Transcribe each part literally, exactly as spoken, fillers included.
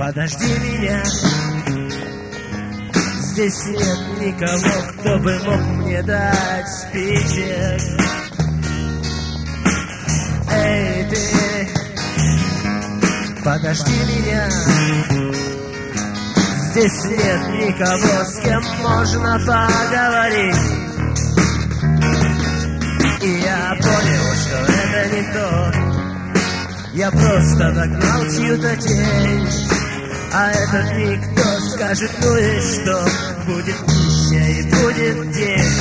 Подожди меня. Здесь нет никого, кто бы мог мне дать спичек. Эй, ты, подожди меня. Здесь нет никого, с кем можно поговорить. И я понял, что это не то. Я просто догнал чью-то тень. А этот никто скажет, ну и что? Будет пища и будет день.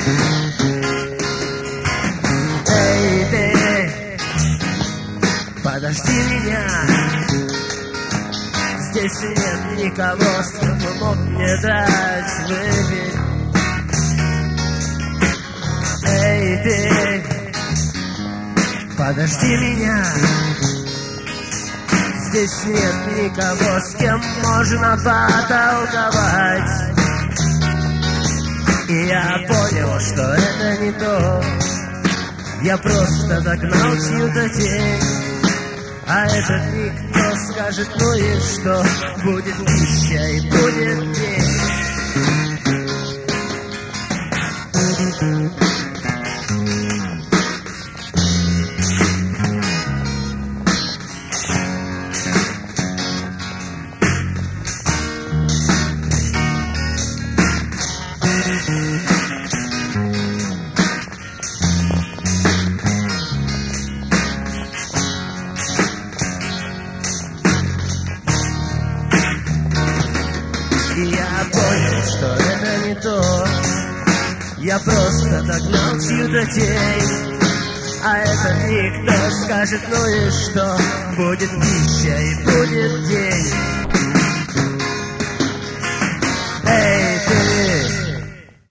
Эй, ты, подожди меня. Здесь нет никого, с кем бы мог мне дать выпить. Эй, ты, подожди меня. Здесь нет никого, с кем можно потолковать. И я понял, что это не то. Я просто догнал чью-то тень. А этот никто скажет, ну и что? Будет пища и будет день. И я понял, что это не то. Я просто догнал чью-то тень. А этот никто скажет, ну и что? Будет пища и будет день.